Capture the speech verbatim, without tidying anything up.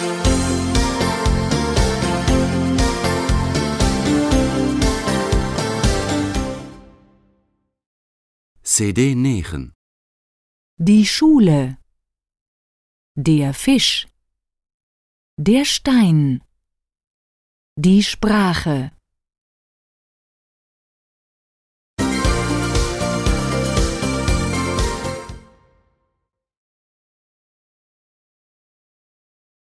C D negen. Die Schule. Der Fisch. Der Stein. Die Sprache.